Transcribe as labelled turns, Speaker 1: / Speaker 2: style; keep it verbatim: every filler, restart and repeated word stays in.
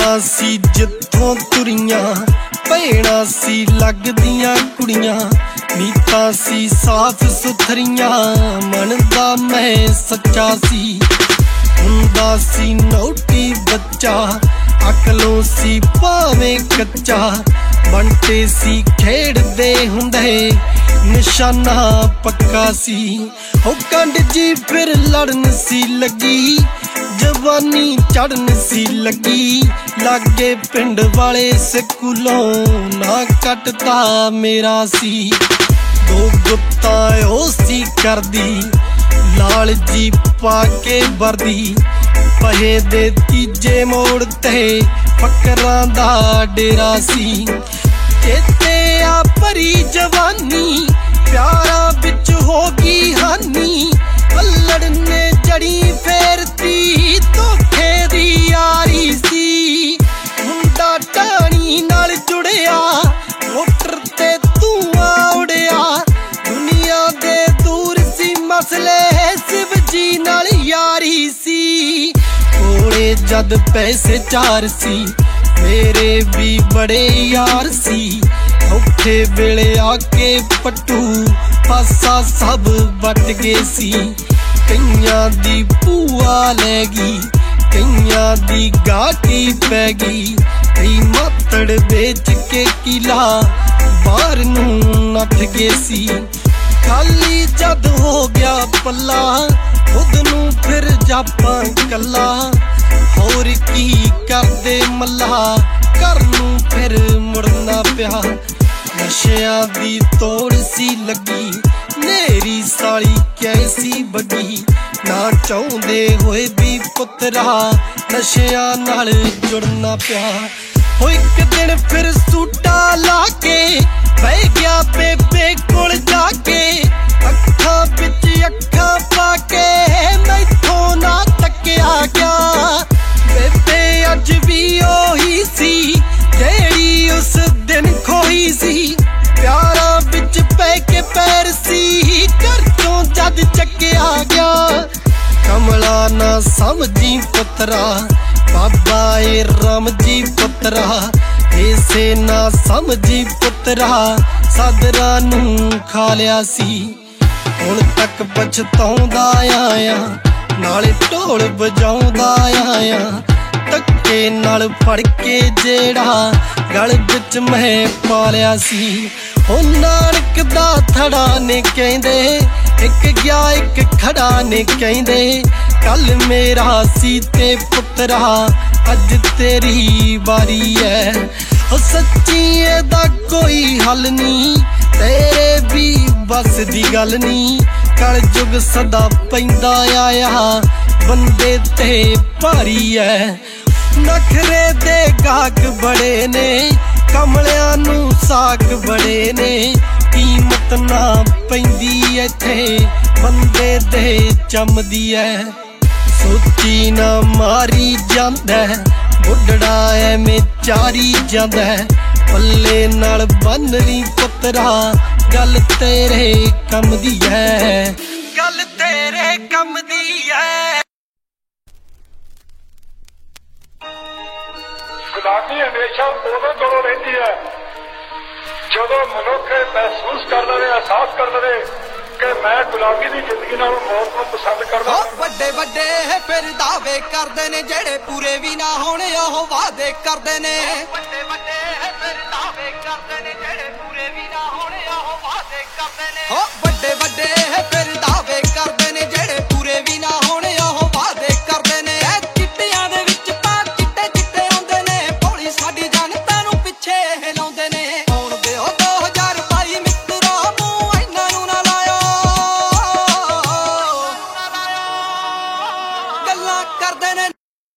Speaker 1: हुंदा सी जित्थों तुरियां भैणां सी लगदियां कुड़ियां नीतां सी साफ सुथरियां मन दा मैं सच्चा सी हुंदा सी नौटी बच्चा अकलों सी भावें कच्चा बंटे सी खेड़दे हुंदे निशाना पक्का सी हो कंड जी फिर लड़न सी लगी जवानी चढ़न सी लगी लागे पिंड वाले स्कूलों ना कटता मेरा सी दो गुत्ता ओ सी करदी लाल जी पाके वर्दी पहे दे तीजे मोड़ ते फकरां दा डेरा सी चेते आ भरी जवानी प्यारा बिच होगी हानी अल्लड़ ने जड़ी फेरती धोखे दी यारी सी मुंडा टाणी नाल जुड़िया मोटर ते धुआं उड़िया दुनिया दे दूर सी मसले शिव जी नाल यारी सी कोले जद पैसे चार सी मेरे भी बड़े यार सी औखे वेले आके पट्टू पासा सब बट गए सी कईयां दी भूआ लैगी कईयां दी गाटी पै गई कई मातड़ बेच के किला बाहर नूं नठ गए सी खाली जद हो गया पल्ला खुद नूं फिर जापां कल्ला होर की करदे मल्ला घर नूं फिर मुड़ना पिया नशियां दी तोड़ सी लगी नेरी साली कैसी बगी ना चाहुंदे होए भी पुत्तरा नशियां नाल जुड़ना पिया हो एक दिन फिर सूटा लाके बह गया बेबे कोल जाके अखां बिच अखां पाके मैथों ना तक्या गया बेबे अज भी ओही सी जेड़ी उस दिन खोई सी प्यारा बिच पै के पैर सी घर चों जद चक्या गया कमला ना समझी पुत्तरा बाबा ए राम जी पुत्तरा ऐसे ना समझी पुत्तरा सादरा नूं खा लिया सी हुण तक पछताउंदा आया नाले ढोल बजाउंदा आया धक्के नाल फड़ के जेड़ा गल बिच मैं पा लिया सी ओ नानक दा थड़ा ने कहंदे एक गया एक खड़ा ने कहंदे कल मेरा सी ते पुत्तरा अज तेरी बारी है ओ सच्ची एदा कोई हल नहीं तेरे भी बस दी गल नहीं कल जुग सदा पैंदा आया बंदे ते भारी है नखरे दे गाहक बड़े ने कमलियां नूं साक बड़े ने कीमत ना पैंदी इत्थे बंदे दे चमदी है सोची ना मारी जांदा बुढ़ड़ा एवें चारी जांदा पल्ले नाल बन ली पुत्तरा गल तेरे कम दी है गल तेरे कम दी है
Speaker 2: गुलामी हमेशा उदों कोलों रहिंदी है जदों मनुख महसूस कर लवे एहसास कर लवे कि मैं गुलामी दी जिंदगी नाल मौत नूं पसंद करदा
Speaker 3: वड्डे वड्डे फिर दावे करदे ने जेड़े पूरे भी ना होणे ओह वादे करदे ने वड्डे वड्डे